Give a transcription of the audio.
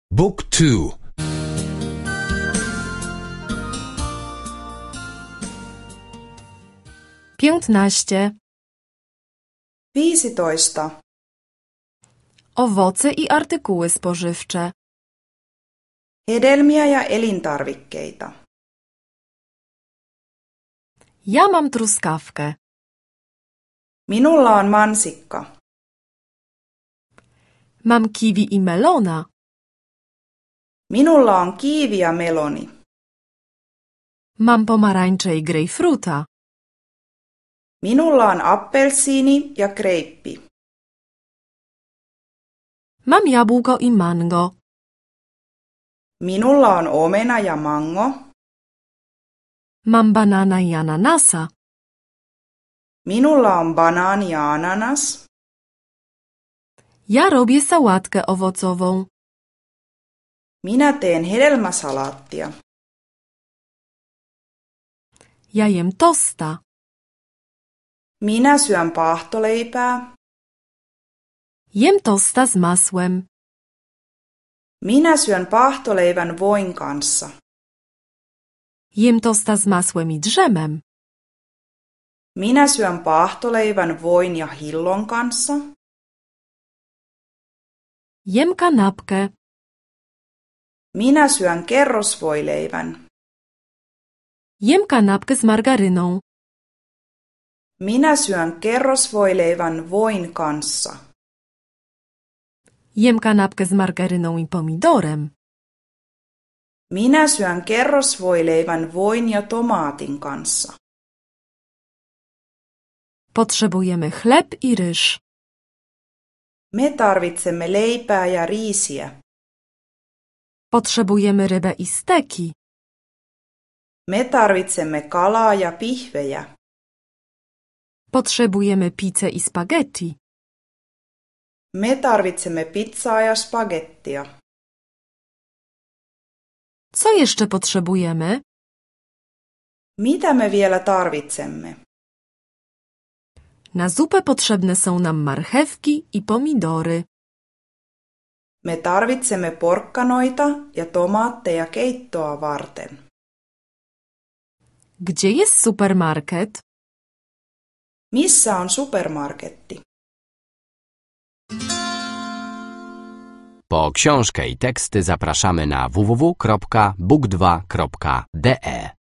Book 2. 15. 15. Owoce i artykuły spożywcze. Hedelmiä ja elintarvikkeita. Ja mam truskawkę. Minulla on mansikka. Mam kiwi i melona. Minulla on kiivi ja meloni. Mam pomarańcze i grejpfruta. Minulla on appelsiini ja kreippi. Mam jabłko i mango. Minulla on omena ja mango. Mam banana i ananasa. Minulla on banaani ja ananas. Ja robię sałatkę owocową. Minä teen hedelmäsalaattia. Ja jem tosta. Minä syön paahtoleipää. Jem tosta z masłem. Minä syön paahtoleivän voin kanssa. Jem tosta z masłem i drzemem. Minä syön paahtoleivän voin ja hillon kanssa. Jem kanapkę. Minä syön kerrosvoileivän. Jem kanapkę z margaryną. Minä syön kerrosvoileivän voin kanssa. Jem kanapkę z margaryną i pomidorem. Minä syön kerrosvoileivän voin ja tomaatin kanssa. Potrzebujemy chleb i ryż. Me tarvitsemme leipää ja riisiä. Potrzebujemy rybę i steki. Me tarvitsemme kalaa ja pihvejä. Potrzebujemy pizzę i spaghetti. Me tarvitsemme pizzaa ja spagettia. Co jeszcze potrzebujemy? Mitä me vielä tarvitsemme? Na zupę potrzebne są nam marchewki i pomidory. Me tarvitsemme porkkanoita ja tomaatteja keittoa varten. Gdzie jest supermarket? Missä on supermarketti? Po książkę i teksty zapraszamy na www.book2.de.